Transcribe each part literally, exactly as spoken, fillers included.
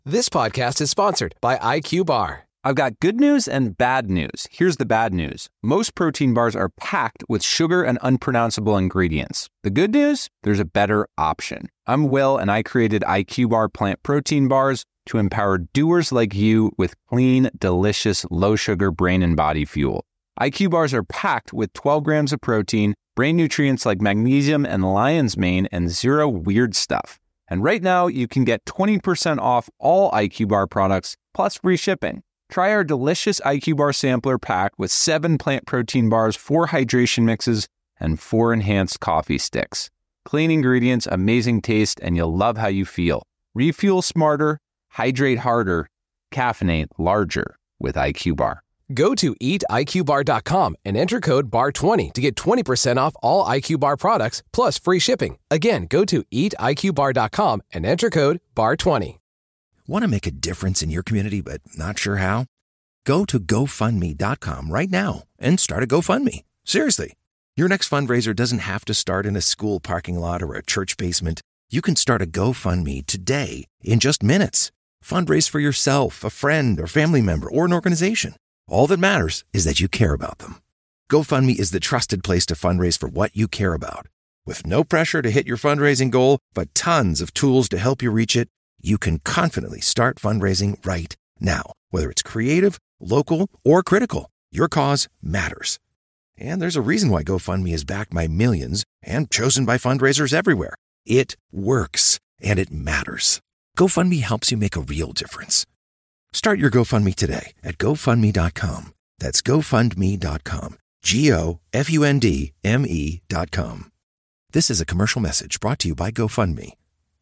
This podcast is sponsored by I Q Bar. I've got good news and bad news. Here's the bad news. Most protein bars are packed with sugar and unpronounceable ingredients. The good news? There's a better option. I'm Will, and I created I Q Bar plant protein bars to empower doers like you with clean, delicious, low-sugar brain and body fuel. I Q Bars are packed with twelve grams of protein, brain nutrients like magnesium and lion's mane, and zero weird stuff. And right now, you can get twenty percent off all I Q Bar products, plus free shipping. Try our delicious I Q Bar sampler pack with seven plant protein bars, four hydration mixes, and four enhanced coffee sticks. Clean ingredients, amazing taste, and you'll love how you feel. Refuel smarter, hydrate harder, caffeinate larger with I Q Bar. Go to eat I Q bar dot com and enter code B A R twenty to get twenty percent off all I Q Bar products plus free shipping. Again, go to eat I Q bar dot com and enter code B A R twenty. Want to make a difference in your community but not sure how? Go to go fund me dot com right now and start a GoFundMe. Seriously. Your next fundraiser doesn't have to start in a school parking lot or a church basement. You can start a GoFundMe today in just minutes. Fundraise for yourself, a friend, or family member, or an organization. All that matters is that you care about them. GoFundMe is the trusted place to fundraise for what you care about. With no pressure to hit your fundraising goal, but tons of tools to help you reach it, you can confidently start fundraising right now. Whether it's creative, local, or critical, your cause matters. And there's a reason why GoFundMe is backed by millions and chosen by fundraisers everywhere. It works, and it matters. GoFundMe helps you make a real difference. Start your GoFundMe today at go fund me dot com. That's go fund me dot com. G O F U N D M E dot com. This is a commercial message brought to you by GoFundMe.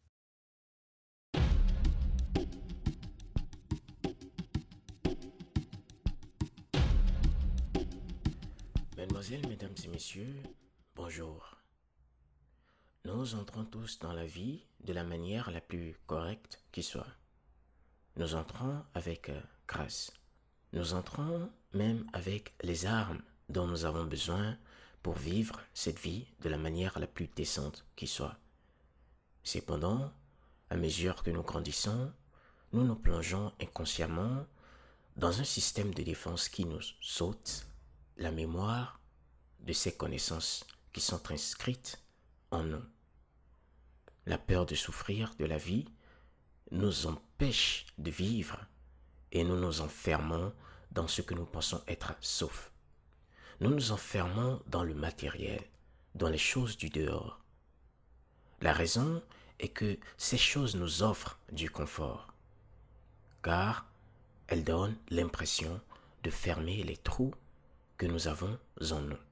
Mademoiselles, mesdames et messieurs, bonjour. Nous entrons tous dans la vie de la manière la plus correcte qui soit. Nous entrons avec euh, grâce. Nous entrons même avec les armes dont nous avons besoin pour vivre cette vie de la manière la plus décente qui soit. Cependant, à mesure que nous grandissons, nous nous plongeons inconsciemment dans un système de défense qui nous saute la mémoire de ces connaissances qui sont inscrites en nous. La peur de souffrir de la vie nous empêche de vivre et nous nous enfermons dans ce que nous pensons être sauf. Nous nous enfermons dans le matériel, dans les choses du dehors. La raison est que ces choses nous offrent du confort, car elles donnent l'impression de fermer les trous que nous avons en nous.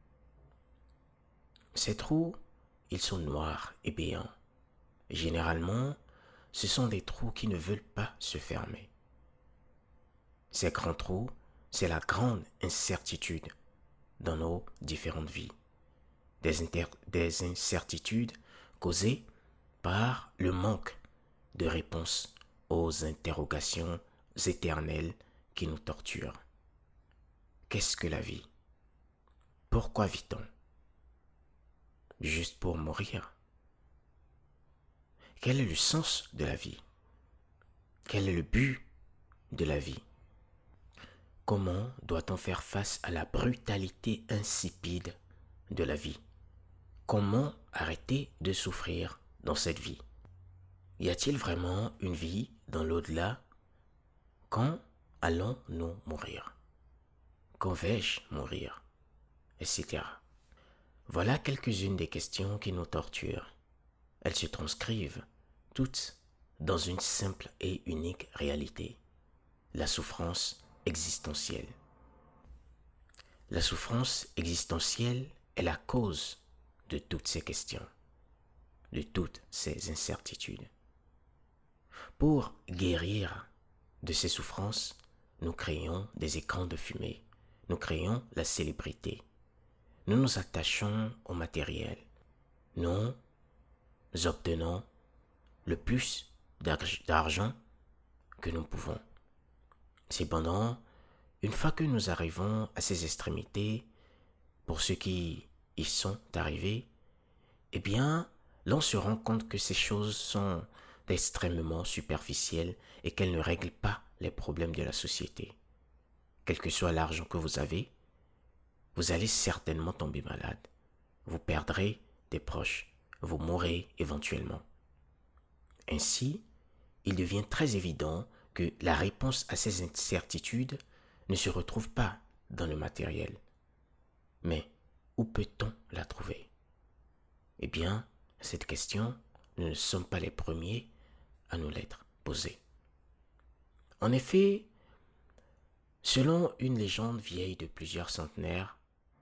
Ces trous, ils sont noirs et béants. Généralement, ce sont des trous qui ne veulent pas se fermer. Ces grands trous, c'est la grande incertitude dans nos différentes vies. Des, inter- des incertitudes causées par le manque de réponse aux interrogations éternelles qui nous torturent. Qu'est-ce que la vie? Pourquoi vit-on? Juste pour mourir? Quel est le sens de la vie? Quel est le but de la vie? Comment doit-on faire face à la brutalité insipide de la vie? Comment arrêter de souffrir dans cette vie? Y a-t-il vraiment une vie dans l'au-delà? Quand allons-nous mourir? Quand vais-je mourir? Etc. Voilà quelques-unes des questions qui nous torturent. Elles se transcrivent toutes dans une simple et unique réalité, la souffrance existentielle. La souffrance existentielle est la cause de toutes ces questions, de toutes ces incertitudes. Pour guérir de ces souffrances, nous créons des écrans de fumée, nous créons la célébrité, nous nous attachons au matériel, nous obtenons le plus d'argent que nous pouvons. Cependant, une fois que nous arrivons à ces extrémités, pour ceux qui y sont arrivés, eh bien, l'on se rend compte que ces choses sont d'extrêmement superficielle et qu'elle ne règle pas les problèmes de la société. Quel que soit l'argent que vous avez, vous allez certainement tomber malade. Vous perdrez des proches, vous mourrez éventuellement. Ainsi, il devient très évident que la réponse à ces incertitudes ne se retrouve pas dans le matériel. Mais où peut-on la trouver? Eh bien, à cette question, nous ne sommes pas les premiers à nous l'être posée. En effet, selon une légende vieille de plusieurs centenaires,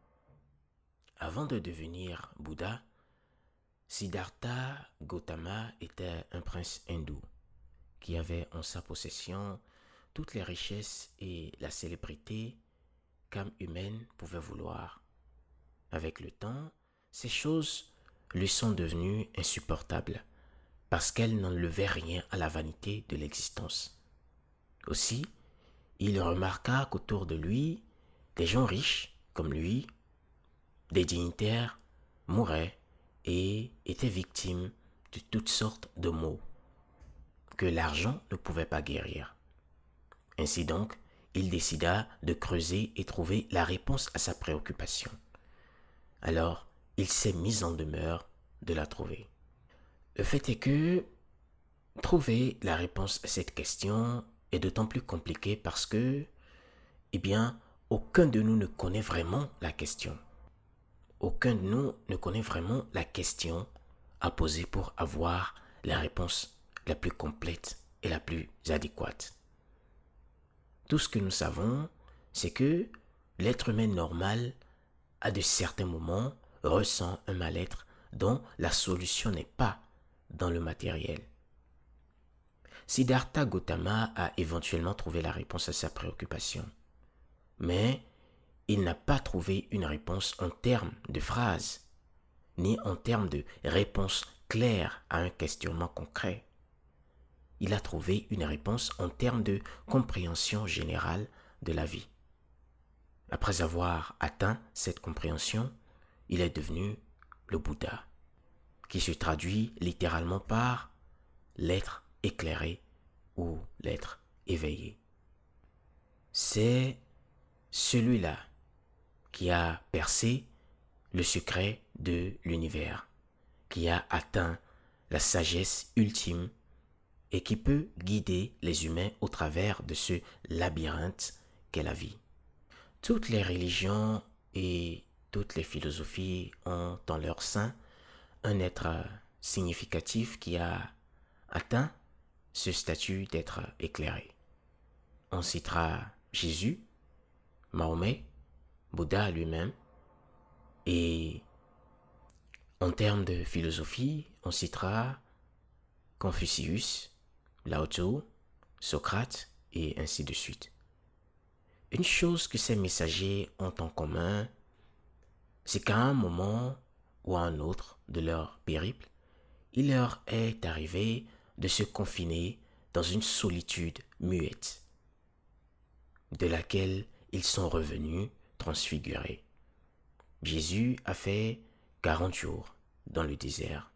avant de devenir Bouddha, Siddhartha Gautama était un prince hindou qui avait en sa possession toutes les richesses et la célébrité qu'âme humaine pouvait vouloir. Avec le temps, ces choses lui sont devenues insupportables parce qu'elles n'enlevaient rien à la vanité de l'existence. Aussi, il remarqua qu'autour de lui, des gens riches comme lui, des dignitaires, mouraient et étaient victimes de toutes sortes de maux que l'argent ne pouvait pas guérir. Ainsi donc, il décida de creuser et trouver la réponse à sa préoccupation. Alors, il s'est mis en demeure de la trouver. Le fait est que trouver la réponse à cette question est d'autant plus compliqué parce que, eh bien, aucun de nous ne connaît vraiment la question. Aucun de nous ne connaît vraiment la question à poser pour avoir la réponse la plus complète et la plus adéquate. Tout ce que nous savons, c'est que l'être humain normal, à de certains moments, ressent un mal-être dont la solution n'est pas dans le matériel. Siddhartha Gautama a éventuellement trouvé la réponse à sa préoccupation, mais il n'a pas trouvé une réponse en termes de phrases, ni en termes de réponse claire à un questionnement concret. Il a trouvé une réponse en termes de compréhension générale de la vie. Après avoir atteint cette compréhension, il est devenu le Bouddha, qui se traduit littéralement par l'être éclairé ou l'être éveillé. C'est celui-là qui a percé le secret de l'univers, qui a atteint la sagesse ultime et qui peut guider les humains au travers de ce labyrinthe qu'est la vie. Toutes les religions et toutes les philosophies ont en leur sein un être significatif qui a atteint ce statut d'être éclairé. On citera Jésus, Mahomet, Bouddha lui-même, et en termes de philosophie, on citera Confucius, Lao Tzu, Socrate et ainsi de suite. Une chose que ces messagers ont en commun, c'est qu'à un moment ou à un autre de leur périple, il leur est arrivé de se confiner dans une solitude muette, de laquelle ils sont revenus transfigurés. Jésus a fait quarante jours dans le désert.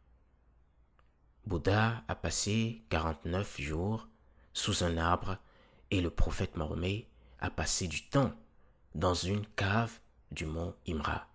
Bouddha a passé quarante-neuf jours sous un arbre et le prophète Mahomet a passé du temps dans une cave du mont Himra.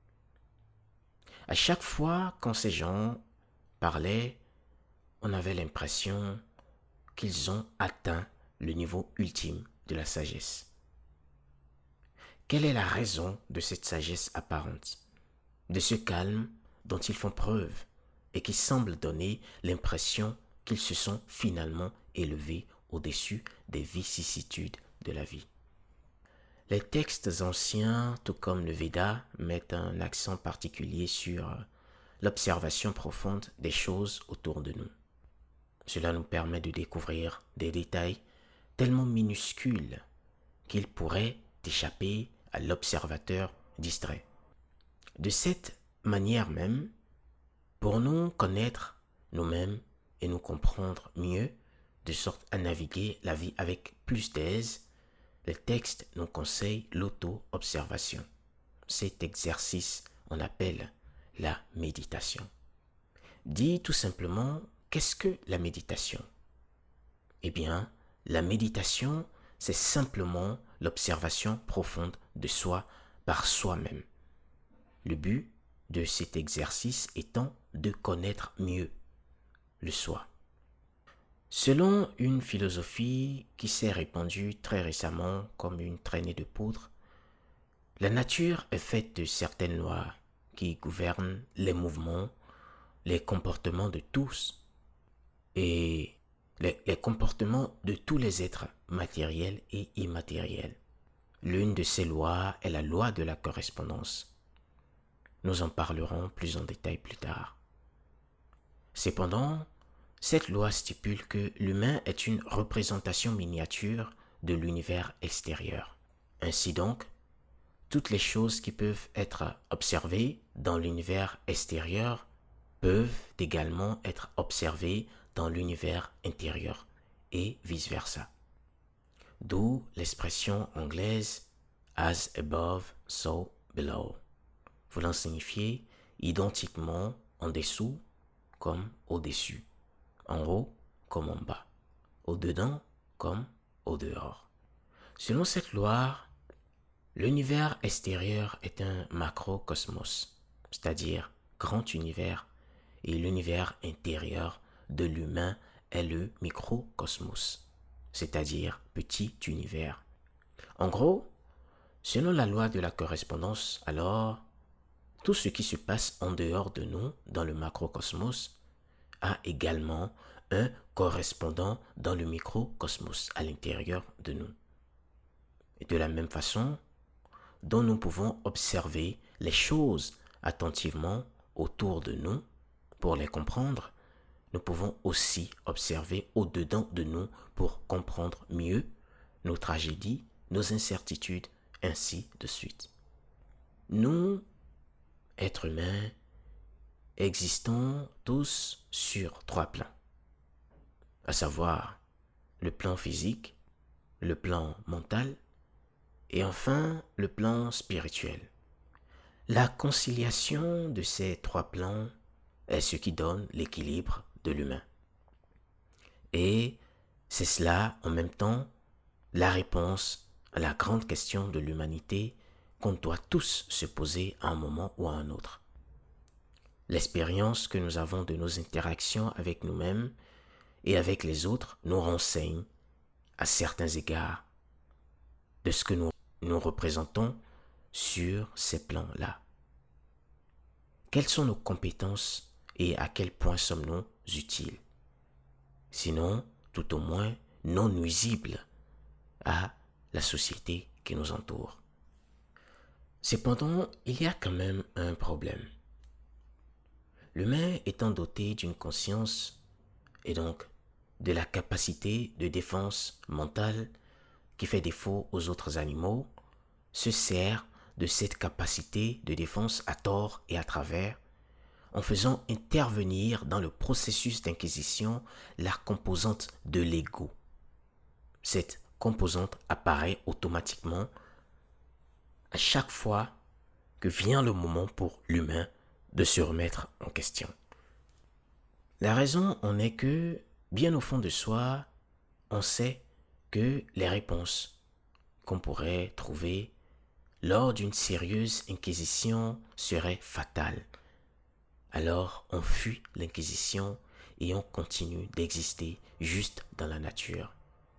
À chaque fois quand ces gens parlaient, on avait l'impression qu'ils ont atteint le niveau ultime de la sagesse. Quelle est la raison de cette sagesse apparente, de ce calme dont ils font preuve et qui semble donner l'impression qu'ils se sont finalement élevés au-dessus des vicissitudes de la vie? Les textes anciens, tout comme le Veda, mettent un accent particulier sur l'observation profonde des choses autour de nous. Cela nous permet de découvrir des détails tellement minuscules qu'ils pourraient échapper à l'observateur distrait. De cette manière même, pour nous connaître nous-mêmes et nous comprendre mieux, de sorte à naviguer la vie avec plus d'aise, les textes nous conseillent l'auto-observation. Cet exercice, on appelle la méditation. Dit tout simplement, qu'est-ce que la méditation? Eh bien, la méditation, c'est simplement l'observation profonde de soi par soi-même. Le but de cet exercice étant de connaître mieux le soi. Selon une philosophie qui s'est répandue très récemment comme une traînée de poudre, la nature est faite de certaines lois qui gouvernent les mouvements, les comportements de tous et les, les comportements de tous les êtres matériels et immatériels. L'une de ces lois est la loi de la correspondance. Nous en parlerons plus en détail plus tard. Cependant, cette loi stipule que l'humain est une représentation miniature de l'univers extérieur. Ainsi donc, toutes les choses qui peuvent être observées dans l'univers extérieur peuvent également être observées dans l'univers intérieur et vice-versa. D'où l'expression anglaise « as above, so below », voulant signifier identiquement en dessous comme au-dessus, en haut comme en bas, au-dedans comme au-dehors. Selon cette loi, l'univers extérieur est un macrocosmos, c'est-à-dire grand univers, et l'univers intérieur de l'humain est le microcosmos, c'est-à-dire petit univers. En gros, selon la loi de la correspondance, alors, tout ce qui se passe en dehors de nous, dans le macrocosmos, a également un correspondant dans le microcosmos, à l'intérieur de nous. Et de la même façon, dont nous pouvons observer les choses attentivement autour de nous pour les comprendre, nous pouvons aussi observer au-dedans de nous pour comprendre mieux nos tragédies, nos incertitudes, ainsi de suite. Nous, êtres humains, existons tous sur trois plans, à savoir le plan physique, le plan mental et enfin le plan spirituel. La conciliation de ces trois plans est ce qui donne l'équilibre de l'humain. Et c'est cela en même temps la réponse à la grande question de l'humanité qu'on doit tous se poser à un moment ou à un autre. L'expérience que nous avons de nos interactions avec nous-mêmes et avec les autres nous renseigne à certains égards de ce que nous nous représentons sur ces plans-là. Quelles sont nos compétences et à quel point sommes-nous utiles? Sinon, tout au moins, non nuisibles à la société qui nous entoure. Cependant, il y a quand même un problème. L'humain étant doté d'une conscience et donc de la capacité de défense mentale qui fait défaut aux autres animaux, se sert de cette capacité de défense à tort et à travers en faisant intervenir dans le processus d'inquisition la composante de l'ego. Cette composante apparaît automatiquement à chaque fois que vient le moment pour l'humain de se remettre en question. La raison en est que, bien au fond de soi, on sait que les réponses qu'on pourrait trouver lors d'une sérieuse inquisition seraient fatales. Alors on fuit l'inquisition et on continue d'exister juste dans la nature.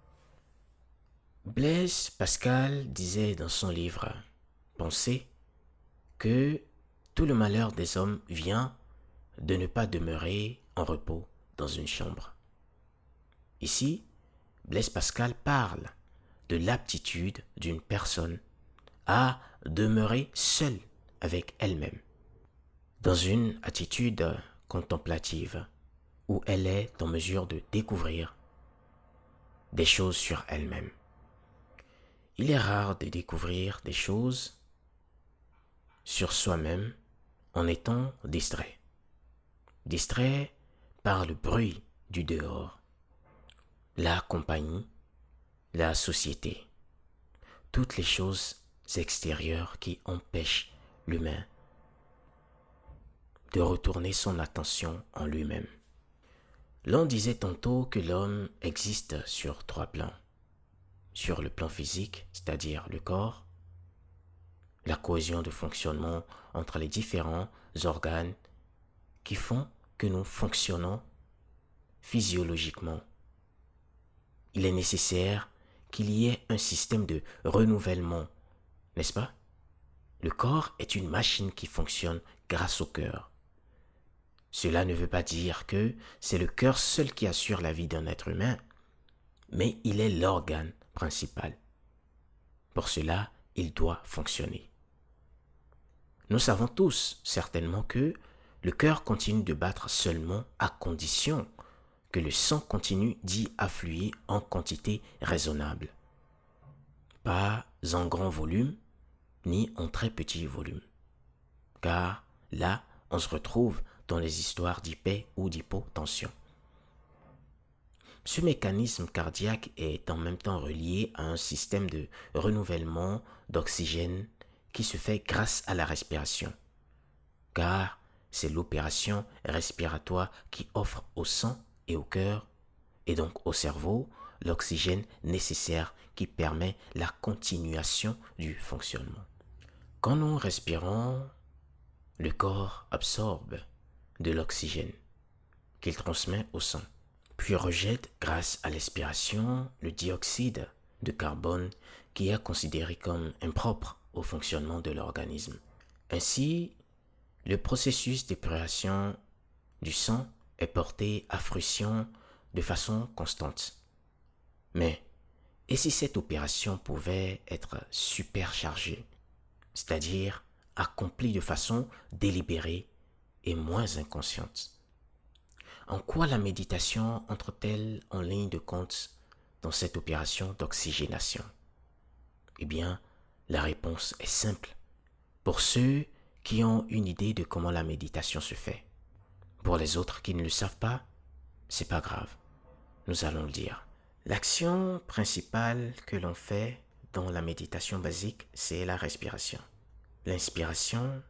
Blaise Pascal disait dans son livre « Penser » que tout le malheur des hommes vient de ne pas demeurer en repos dans une chambre. Ici, Blaise Pascal parle de l'aptitude d'une personne à demeurer seule avec elle-même, dans une attitude contemplative où elle est en mesure de découvrir des choses sur elle-même. Il est rare de découvrir des choses sur soi-même en étant distrait. Distrait par le bruit du dehors, la compagnie, la société, toutes les choses extérieures qui empêchent l'humain de retourner son attention en lui-même. L'on disait tantôt que l'homme existe sur trois plans. Sur le plan physique, c'est-à-dire le corps, la cohésion de fonctionnement entre les différents organes qui font que nous fonctionnons physiologiquement. Il est nécessaire qu'il y ait un système de renouvellement, n'est-ce pas? Le corps est une machine qui fonctionne grâce au cœur. Cela ne veut pas dire que c'est le cœur seul qui assure la vie d'un être humain, mais il est l'organe principal. Pour cela, il doit fonctionner. Nous savons tous certainement que le cœur continue de battre seulement à condition que le sang continue d'y affluer en quantité raisonnable. Pas en grand volume, ni en très petit volume. Car là, on se retrouve dans les histoires d'hyper ou d'hypotension. Ce mécanisme cardiaque est en même temps relié à un système de renouvellement d'oxygène qui se fait grâce à la respiration, car c'est l'opération respiratoire qui offre au sang et au cœur, et donc au cerveau, l'oxygène nécessaire qui permet la continuation du fonctionnement. Quand nous respirons, le corps absorbe de l'oxygène qu'il transmet au sang, puis rejette grâce à l'expiration le dioxyde de carbone qui est considéré comme impropre au fonctionnement de l'organisme. Ainsi, le processus d'épuration du sang est porté à fruition de façon constante. Mais, et si cette opération pouvait être superchargée, c'est-à-dire accomplie de façon délibérée et moins inconsciente? En quoi la méditation entre-t-elle en ligne de compte dans cette opération d'oxygénation? Eh bien, la réponse est simple. Pour ceux qui ont une idée de comment la méditation se fait. Pour les autres qui ne le savent pas, c'est pas grave. Nous allons le dire. L'action principale que l'on fait dans la méditation basique, c'est la respiration. L'inspiration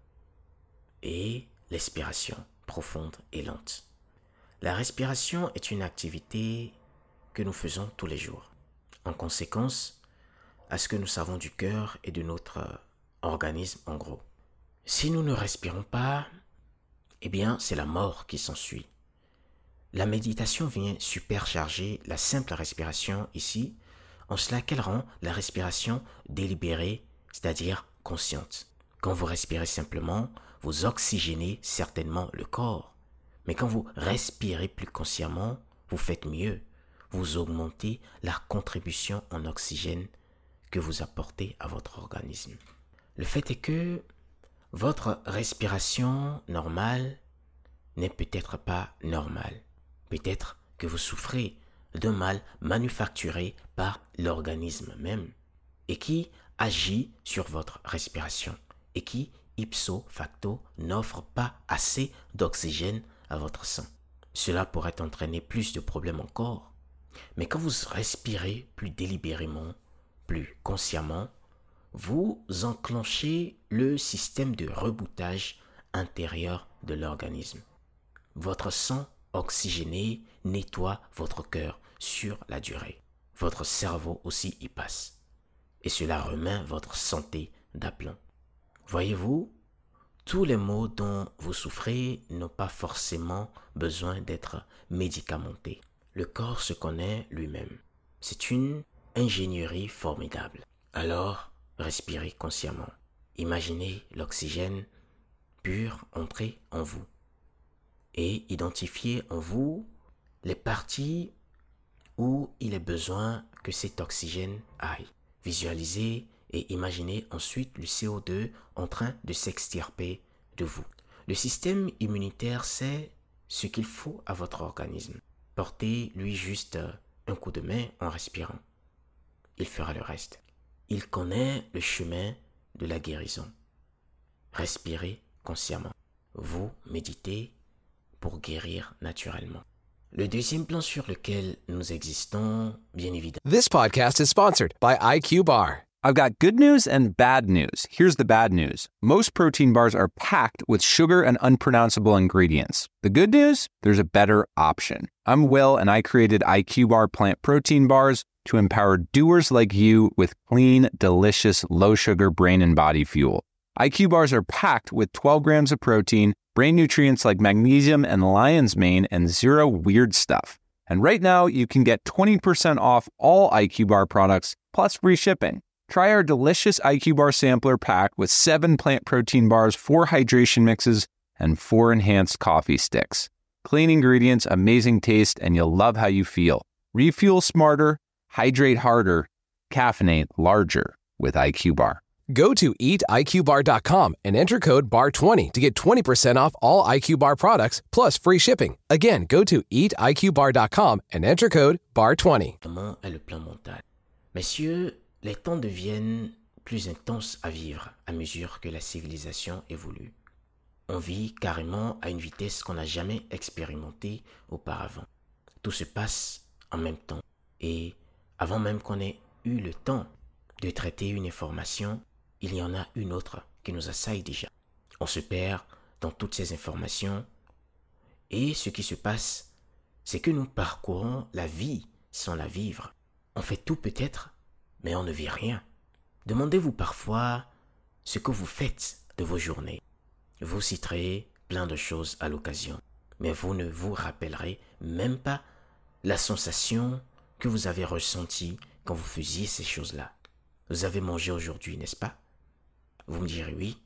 et l'expiration profonde et lente. La respiration est une activité que nous faisons tous les jours. En conséquence, à ce que nous savons du cœur et de notre organisme en gros. Si nous ne respirons pas, eh bien c'est la mort qui s'ensuit. La méditation vient supercharger la simple respiration ici, en cela qu'elle rend la respiration délibérée, c'est-à-dire consciente. Quand vous respirez simplement, vous oxygénez certainement le corps. Mais quand vous respirez plus consciemment, vous faites mieux. Vous augmentez la contribution en oxygène que vous apportez à votre organisme. Le fait est que votre respiration normale n'est peut-être pas normale. Peut-être que vous souffrez d'un mal manufacturé par l'organisme même et qui agit sur votre respiration et qui, ipso facto, n'offre pas assez d'oxygène à votre sang. Cela pourrait entraîner plus de problèmes encore. Mais quand vous respirez plus délibérément, plus consciemment, vous enclenchez le système de reboutage intérieur de l'organisme. Votre sang oxygéné nettoie votre cœur sur la durée. Votre cerveau aussi y passe. Et cela remet votre santé d'aplomb. Voyez-vous, tous les maux dont vous souffrez n'ont pas forcément besoin d'être médicamentés. Le corps se connaît lui-même. C'est une ingénierie formidable. Alors, respirez consciemment. Imaginez l'oxygène pur entrer en vous. Et identifiez en vous les parties où il est besoin que cet oxygène aille. Visualisez et imaginez ensuite le C O deux en train de s'extirper de vous. Le système immunitaire sait ce qu'il faut à votre organisme. Portez-lui juste un coup de main en respirant. Il fera le reste. Il connaît le chemin de la guérison. Respirez consciemment. Vous méditez pour guérir naturellement. Le deuxième plan sur lequel nous existons, bien évidemment. This podcast is sponsored by I Q Bar. I've got good news and bad news. Here's the bad news. Most protein bars are packed with sugar and unpronounceable ingredients. The good news? There's a better option. I'm Will, and I created I Q Bar plant protein bars to empower doers like you with clean, delicious, low-sugar brain and body fuel. I Q Bars are packed with twelve grams of protein, brain nutrients like magnesium and lion's mane, and zero weird stuff. And right now, you can get twenty percent off all I Q Bar products, plus free shipping. Try our delicious I Q Bar sampler pack with seven plant protein bars, four hydration mixes, and four enhanced coffee sticks. Clean ingredients, amazing taste, and you'll love how you feel. Refuel smarter, hydrate harder, caffeinate larger with I Q Bar. Go to eat I Q bar dot com and enter code B A R twenty to get twenty percent off all I Q Bar products, plus free shipping. Again, go to eat I Q bar dot com and enter code B A R twenty. Comment est le plan mental? Messieurs, les temps deviennent plus intenses à vivre à mesure que la civilisation évolue. On vit carrément à une vitesse qu'on n'a jamais expérimentée auparavant. Tout se passe en même temps et avant même qu'on ait eu le temps de traiter une information, il y en a une autre qui nous assaille déjà. On se perd dans toutes ces informations et ce qui se passe, c'est que nous parcourons la vie sans la vivre. On fait tout peut-être, mais on ne vit rien. Demandez-vous parfois ce que vous faites de vos journées. Vous citerez plein de choses à l'occasion, mais vous ne vous rappellerez même pas la sensation que vous avez ressentie quand vous faisiez ces choses-là. Vous avez mangé aujourd'hui, n'est-ce pas? Vous me direz oui.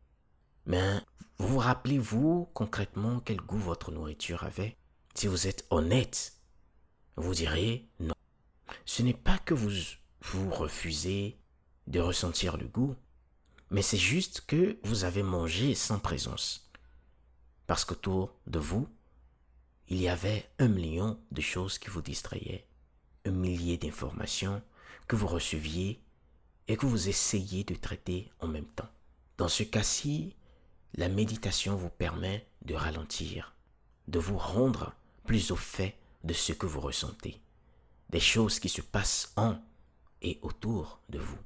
Mais vous vous rappelez-vous concrètement quel goût votre nourriture avait? Si vous êtes honnête, vous direz non. Ce n'est pas que vous vous refusez de ressentir le goût, mais c'est juste que vous avez mangé sans présence. Parce qu'autour de vous, il y avait un million de choses qui vous distrayaient, un millier d'informations que vous receviez et que vous essayez de traiter en même temps. Dans ce cas-ci, la méditation vous permet de ralentir, de vous rendre plus au fait de ce que vous ressentez, des choses qui se passent en et autour de vous.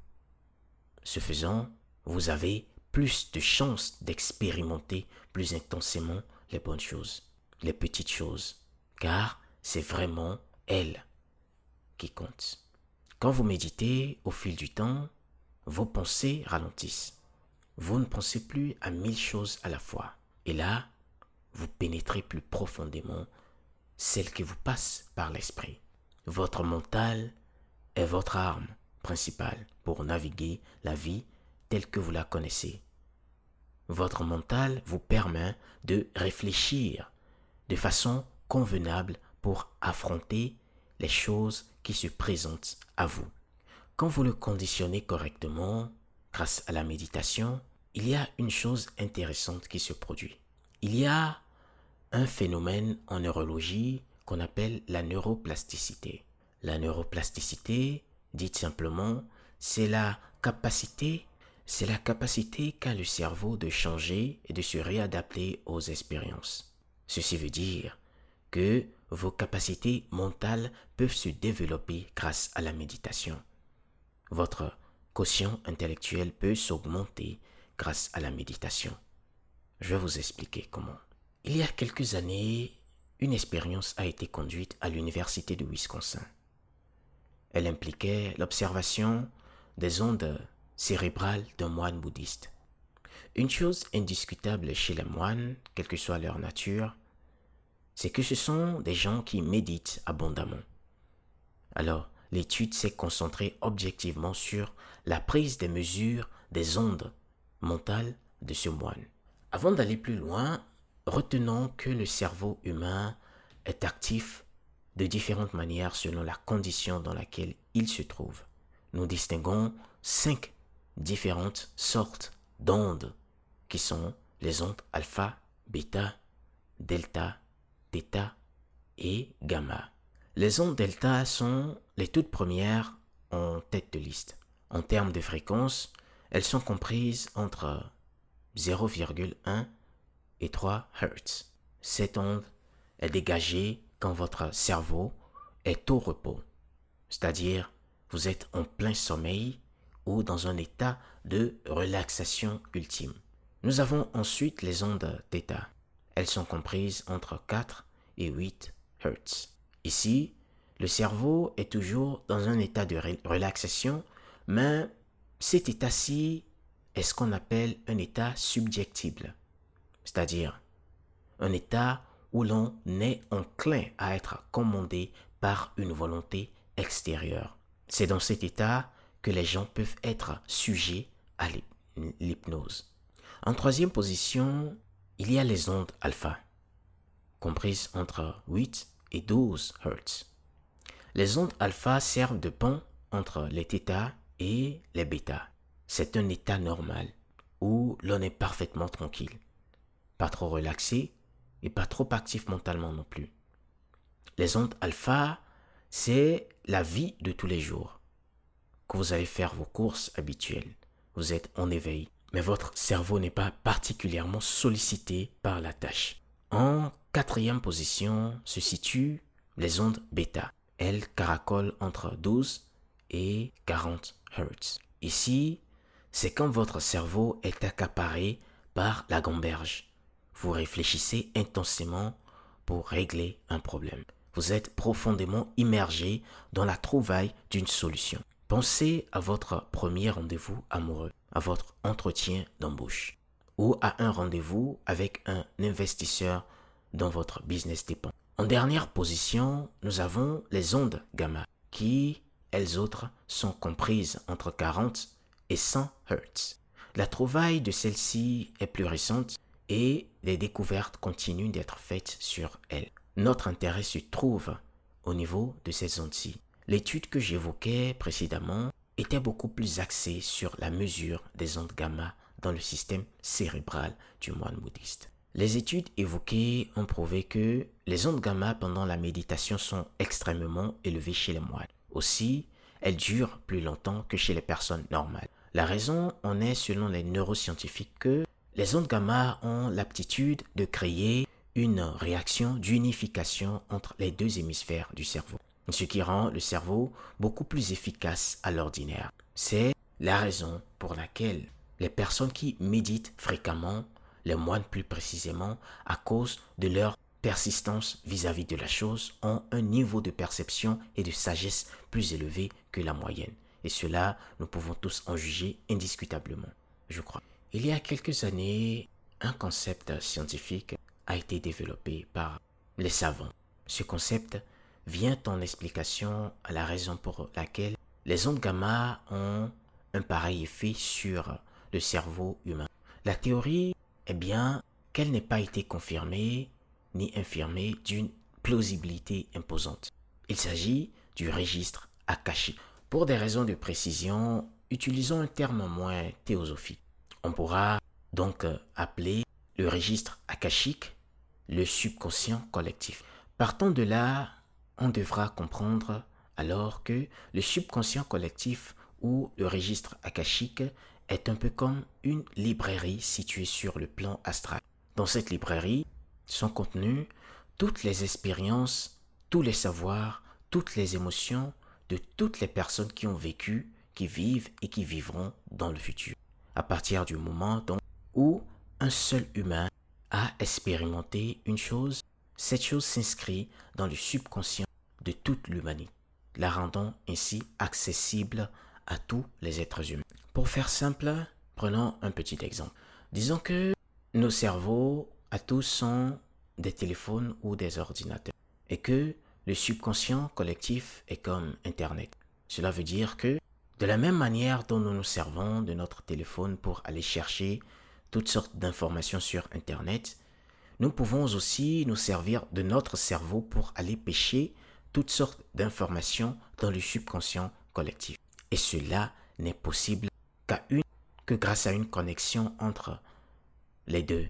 Ce faisant, vous avez plus de chances d'expérimenter plus intensément les bonnes choses, les petites choses, car c'est vraiment elles qui comptent. Quand vous méditez au fil du temps, vos pensées ralentissent. Vous ne pensez plus à mille choses à la fois. Et là, vous pénétrez plus profondément celles qui vous passent par l'esprit. Votre mental est votre arme principale pour naviguer la vie telle que vous la connaissez. Votre mental vous permet de réfléchir de façon convenable pour affronter les choses qui se présentent à vous. Quand vous le conditionnez correctement, grâce à la méditation, il y a une chose intéressante qui se produit. Il y a un phénomène en neurologie qu'on appelle la neuroplasticité. La neuroplasticité, dite simplement, c'est la capacité, c'est la capacité qu'a le cerveau de changer et de se réadapter aux expériences. Ceci veut dire que vos capacités mentales peuvent se développer grâce à la méditation. Votre quotient intellectuel peut s'augmenter grâce à la méditation. Je vais vous expliquer comment. Il y a quelques années, une expérience a été conduite à l'université de Wisconsin. Elle impliquait l'observation des ondes cérébrales d'un moine bouddhiste. Une chose indiscutable chez les moines, quelle que soit leur nature, c'est que ce sont des gens qui méditent abondamment. Alors, l'étude s'est concentrée objectivement sur la prise des mesures des ondes mentales de ce moine. Avant d'aller plus loin, retenons que le cerveau humain est actif de différentes manières selon la condition dans laquelle il se trouve. Nous distinguons cinq différentes sortes d'ondes qui sont les ondes alpha, bêta, delta, theta et gamma. Les ondes delta sont les toutes premières en tête de liste. En termes de fréquence, elles sont comprises entre zéro virgule un et trois Hertz. Cette onde est dégagée quand votre cerveau est au repos, c'est-à-dire vous êtes en plein sommeil ou dans un état de relaxation ultime. Nous avons ensuite les ondes θ. Elles sont comprises entre quatre et huit Hertz. Ici, le cerveau est toujours dans un état de relaxation, mais cet état-ci est ce qu'on appelle un état subjectible, c'est-à-dire un état où l'on est enclin à être commandé par une volonté extérieure. C'est dans cet état que les gens peuvent être sujets à l'hypnose. En troisième position, il y a les ondes alpha, comprises entre huit et douze Hertz. Les ondes alpha servent de pont entre les θ et les β. C'est un état normal où l'on est parfaitement tranquille, pas trop relaxé et pas trop actif mentalement non plus. Les ondes alpha, c'est la vie de tous les jours. Que vous allez faire vos courses habituelles, vous êtes en éveil, mais votre cerveau n'est pas particulièrement sollicité par la tâche. En quatrième position se situent les ondes β. Elles caracolent entre douze et quarante Hertz. Ici, c'est quand votre cerveau est accaparé par la gamberge. Vous réfléchissez intensément pour régler un problème. Vous êtes profondément immergé dans la trouvaille d'une solution. Pensez à votre premier rendez-vous amoureux, à votre entretien d'embauche ou à un rendez-vous avec un investisseur dont votre business dépend. En dernière position, nous avons les ondes gamma qui, elles autres, sont comprises entre quarante et cent Hertz. La trouvaille de celle-ci est plus récente et les découvertes continuent d'être faites sur elle. Notre intérêt se trouve au niveau de ces ondes-ci. L'étude que j'évoquais précédemment était beaucoup plus axée sur la mesure des ondes gamma dans le système cérébral du moine bouddhiste. Les études évoquées ont prouvé que les ondes gamma pendant la méditation sont extrêmement élevées chez les moines. Aussi, elles durent plus longtemps que chez les personnes normales. La raison en est, selon les neuroscientifiques, que les ondes gamma ont l'aptitude de créer une réaction d'unification entre les deux hémisphères du cerveau, ce qui rend le cerveau beaucoup plus efficace à l'ordinaire. C'est la raison pour laquelle les personnes qui méditent fréquemment, les moines plus précisément, à cause de leur persistance vis-à-vis de la chose, ont un niveau de perception et de sagesse plus élevé que la moyenne. Et cela, nous pouvons tous en juger indiscutablement, je crois. Il y a quelques années, un concept scientifique a été développé par les savants. Ce concept vient en explication à la raison pour laquelle les ondes gamma ont un pareil effet sur le cerveau humain. La théorie est bien qu'elle n'ait pas été confirmée ni infirmée d'une plausibilité imposante. Il s'agit du registre akashique. Pour des raisons de précision, utilisons un terme moins théosophique. On pourra donc appeler le registre akashique le subconscient collectif. Partant de là, on devra comprendre alors que le subconscient collectif ou le registre akashique est un peu comme une librairie située sur le plan astral. Dans cette librairie sont contenues toutes les expériences, tous les savoirs, toutes les émotions de toutes les personnes qui ont vécu, qui vivent et qui vivront dans le futur. À partir du moment donc, où un seul humain a expérimenté une chose, cette chose s'inscrit dans le subconscient de toute l'humanité, la rendant ainsi accessible à tous les êtres humains. Pour faire simple, prenons un petit exemple. Disons que nos cerveaux à tous sont des téléphones ou des ordinateurs et que le subconscient collectif est comme Internet. Cela veut dire que de la même manière dont nous nous servons de notre téléphone pour aller chercher toutes sortes d'informations sur Internet, nous pouvons aussi nous servir de notre cerveau pour aller pêcher toutes sortes d'informations dans le subconscient collectif. Et cela n'est possible qu'à une, que grâce à une connexion entre les deux.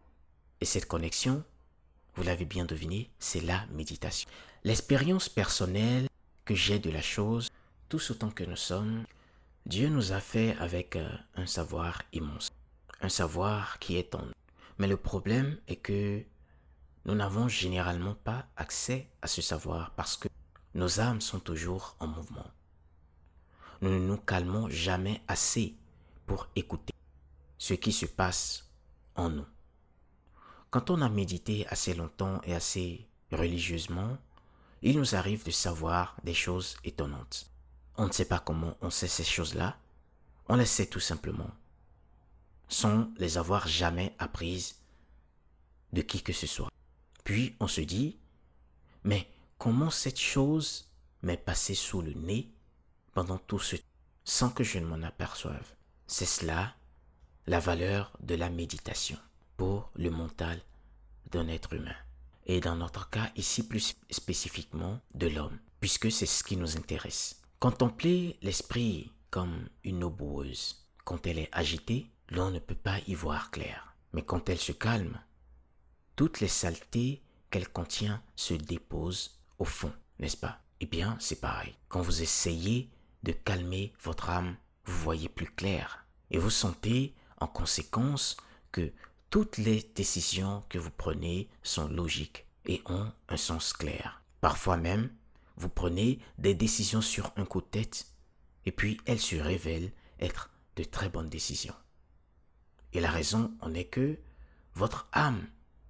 Et cette connexion, vous l'avez bien deviné, c'est la méditation. L'expérience personnelle que j'ai de la chose, tous autant que nous sommes, Dieu nous a fait avec un savoir immense, un savoir qui est en nous. Mais le problème est que nous n'avons généralement pas accès à ce savoir parce que nos âmes sont toujours en mouvement. nous ne nous calmons jamais assez pour écouter ce qui se passe en nous. Quand on a médité assez longtemps et assez religieusement, il nous arrive de savoir des choses étonnantes. On ne sait pas comment on sait ces choses-là, on les sait tout simplement, sans les avoir jamais apprises de qui que ce soit. Puis on se dit, mais comment cette chose m'est passée sous le nez pendant tout ce temps, sans que je ne m'en aperçoive? C'est cela, la valeur de la méditation pour le mental d'un être humain. Et dans notre cas, ici plus spécifiquement de l'homme, puisque c'est ce qui nous intéresse. Contempler l'esprit comme une eau boueuse. Quand elle est agitée, l'on ne peut pas y voir clair. Mais quand elle se calme, toutes les saletés qu'elle contient se déposent au fond, n'est-ce pas? Eh bien, c'est pareil. Quand vous essayez de calmer votre âme, vous voyez plus clair. Et vous sentez, en conséquence, que toutes les décisions que vous prenez sont logiques et ont un sens clair. Parfois même, vous prenez des décisions sur un coup de tête et puis elles se révèlent être de très bonnes décisions. Et la raison en est que votre âme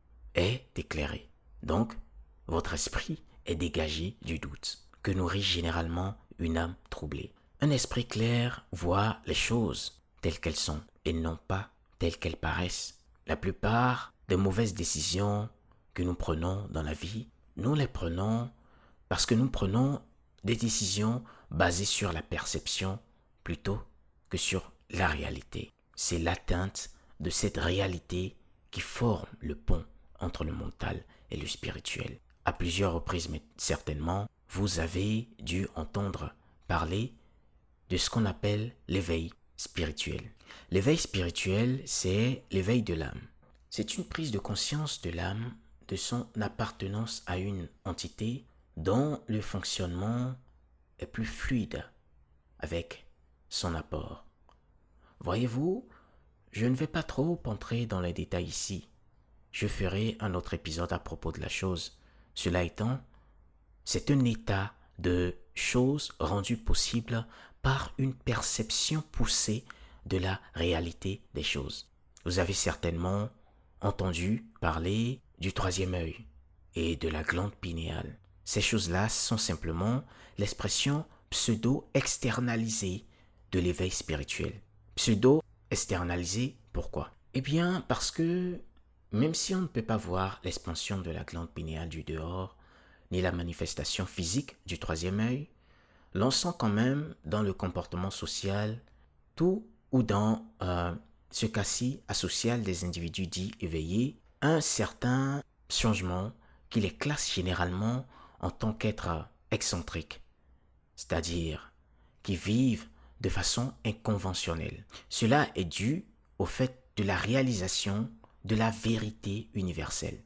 est éclairée. Donc, votre esprit est dégagé du doute, que nourrit généralement une âme troublée. Un esprit clair voit les choses telles qu'elles sont et non pas telles qu'elles paraissent. La plupart des mauvaises décisions que nous prenons dans la vie, nous les prenons parce que nous prenons des décisions basées sur la perception plutôt que sur la réalité. C'est l'atteinte de cette réalité qui forme le pont entre le mental et le spirituel. À plusieurs reprises, mais certainement, vous avez dû entendre parler de ce qu'on appelle l'éveil spirituel. L'éveil spirituel, c'est l'éveil de l'âme. C'est une prise de conscience de l'âme, de son appartenance à une entité dont le fonctionnement est plus fluide avec son apport. Voyez-vous, je ne vais pas trop entrer dans les détails ici. Je ferai un autre épisode à propos de la chose. Cela étant, c'est un état de choses rendu possible par une perception poussée de la réalité des choses. Vous avez certainement entendu parler du troisième œil et de la glande pinéale. Ces choses-là sont simplement l'expression pseudo-externalisée de l'éveil spirituel. Pseudo-externalisée, pourquoi? Eh bien, parce que même si on ne peut pas voir l'expansion de la glande pinéale du dehors, ni la manifestation physique du troisième œil, l'on sent quand même dans le comportement social, tout ou dans euh, ce cas-ci asocial des individus dits éveillés, un certain changement qui les classe généralement en tant qu'êtres excentriques, c'est-à-dire qui vivent de façon inconventionnelle. Cela est dû au fait de la réalisation de la vérité universelle.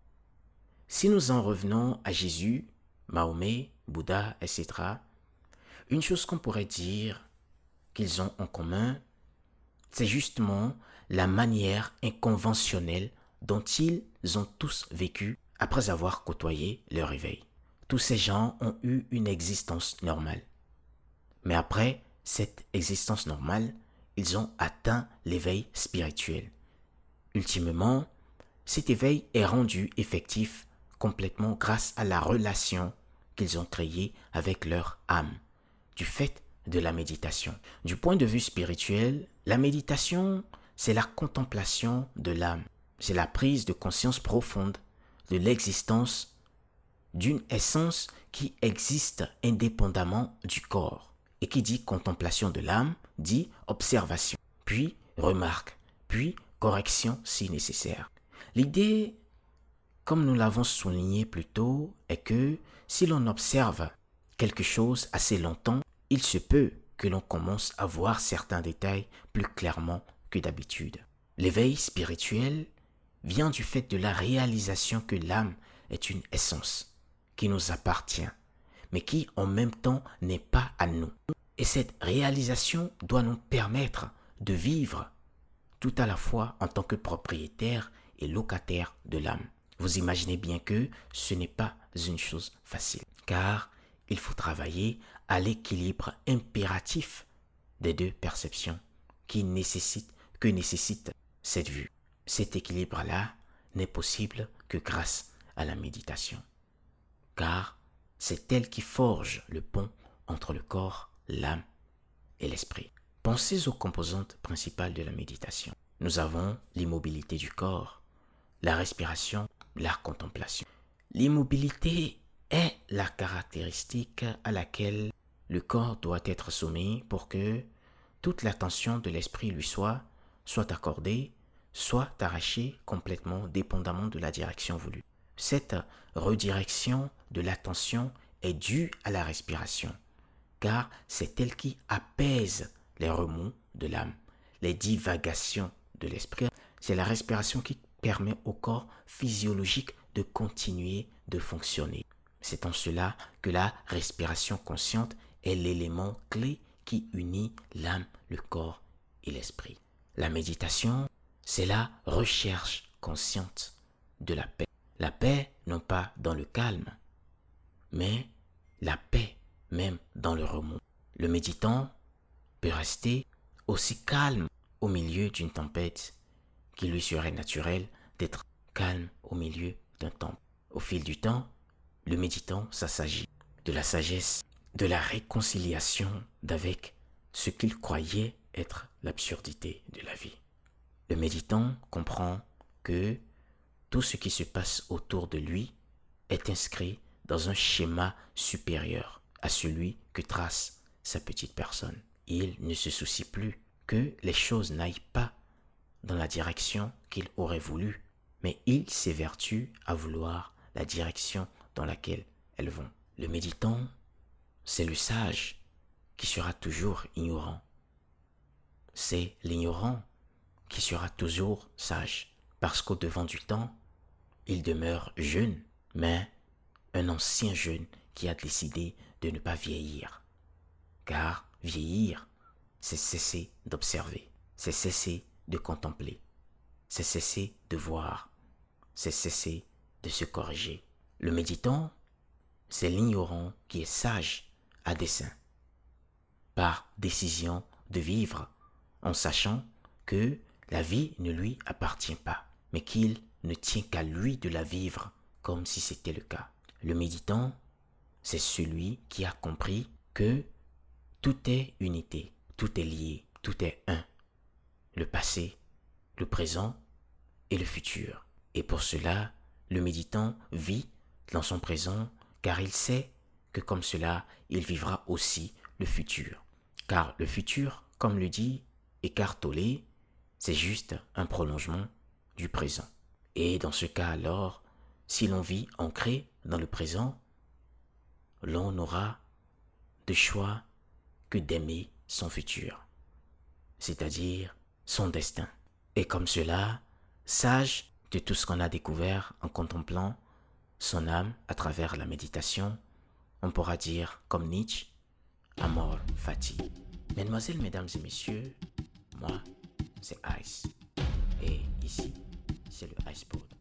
Si nous en revenons à Jésus, Mahomet, Bouddha, et cetera, une chose qu'on pourrait dire qu'ils ont en commun, c'est justement la manière inconventionnelle dont ils ont tous vécu après avoir côtoyé leur éveil. Tous ces gens ont eu une existence normale. Mais après cette existence normale, ils ont atteint l'éveil spirituel. Ultimement, cet éveil est rendu effectif complètement grâce à la relation qu'ils ont créée avec leur âme, du fait de la méditation. Du point de vue spirituel, la méditation, c'est la contemplation de l'âme. C'est la prise de conscience profonde de l'existence d'une essence qui existe indépendamment du corps. Et qui dit contemplation de l'âme, dit observation, puis remarque, puis correction si nécessaire. L'idée, comme nous l'avons souligné plus tôt, est que si l'on observe quelque chose assez longtemps, il se peut que l'on commence à voir certains détails plus clairement que d'habitude. L'éveil spirituel vient du fait de la réalisation que l'âme est une essence qui nous appartient, mais qui en même temps n'est pas à nous. Et cette réalisation doit nous permettre de vivre tout à la fois en tant que propriétaire et locataire de l'âme. Vous imaginez bien que ce n'est pas une chose facile, car il faut travailler à l'équilibre impératif des deux perceptions qui nécessitent, que nécessite cette vue. Cet équilibre-là n'est possible que grâce à la méditation, car c'est elle qui forge le pont entre le corps, l'âme et l'esprit. Pensez aux composantes principales de la méditation. Nous avons l'immobilité du corps, la respiration, la contemplation. L'immobilité est la caractéristique à laquelle le corps doit être soumis pour que toute l'attention de l'esprit lui soit, soit accordée, soit arrachée complètement dépendamment de la direction voulue. Cette redirection de l'attention est due à la respiration, car c'est elle qui apaise les remous de l'âme, les divagations de l'esprit. C'est la respiration qui permet au corps physiologique de continuer de fonctionner. C'est en cela que la respiration consciente est l'élément clé qui unit l'âme, le corps et l'esprit. La méditation, c'est la recherche consciente de la paix. La paix, non pas dans le calme, mais la paix même dans le remous. Le méditant peut rester aussi calme au milieu d'une tempête qu'il lui serait naturel d'être calme au milieu d'un temple. Au fil du temps, le méditant s'assagit de la sagesse, de la réconciliation d'avec ce qu'il croyait être l'absurdité de la vie. Le méditant comprend que tout ce qui se passe autour de lui est inscrit dans un schéma supérieur à celui que trace sa petite personne. Il ne se soucie plus que les choses n'aillent pas dans la direction qu'il aurait voulu, mais il s'évertue à vouloir la direction dans laquelle elles vont. Le méditant, c'est le sage qui sera toujours ignorant. C'est l'ignorant qui sera toujours sage, parce qu'au devant du temps, il demeure jeune, mais un ancien jeune qui a décidé de ne pas vieillir. Car vieillir, c'est cesser d'observer, c'est cesser de contempler, c'est cesser de voir, c'est cesser de se corriger. Le méditant, c'est l'ignorant qui est sage à dessein, par décision de vivre, en sachant que la vie ne lui appartient pas, mais qu'il ne tient qu'à lui de la vivre comme si c'était le cas. Le méditant, c'est celui qui a compris que tout est unité, tout est lié, tout est un. Le passé, le présent et le futur. Et pour cela, le méditant vit dans son présent car il sait que comme cela, il vivra aussi le futur. Car le futur, comme le dit Eckhart Tolle, c'est juste un prolongement du présent. Et dans ce cas alors, si l'on vit ancré dans le présent, l'on n'aura de choix que d'aimer son futur, c'est-à-dire son destin. Et comme cela, sage de tout ce qu'on a découvert en contemplant son âme à travers la méditation, on pourra dire comme Nietzsche, amor fati. Mesdemoiselles, mesdames et messieurs, moi, c'est Ice. Et ici, c'est le Ice Pod.